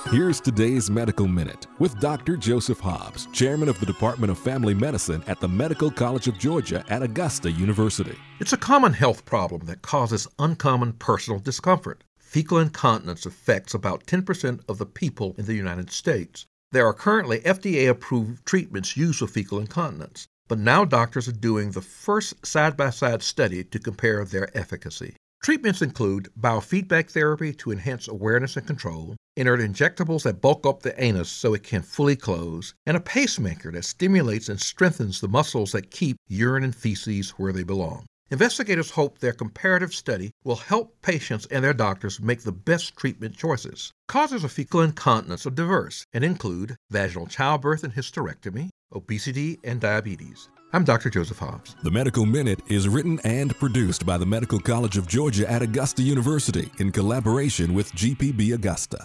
Here's today's Medical Minute with Dr. Joseph Hobbs, Chairman of the Department of Family Medicine at the Medical College of Georgia at Augusta University. It's a common health problem that causes uncommon personal discomfort. Fecal incontinence affects about 10% of the people in the United States. There are currently FDA-approved treatments used for fecal incontinence, but now doctors are doing the first side-by-side study to compare their efficacy. Treatments include biofeedback therapy to enhance awareness and control, inert injectables that bulk up the anus so it can fully close, and a pacemaker that stimulates and strengthens the muscles that keep urine and feces where they belong. Investigators hope their comparative study will help patients and their doctors make the best treatment choices. Causes of fecal incontinence are diverse and include vaginal childbirth and hysterectomy, obesity, and diabetes. I'm Dr. Joseph Hobbs. The Medical Minute is written and produced by the Medical College of Georgia at Augusta University in collaboration with GPB Augusta.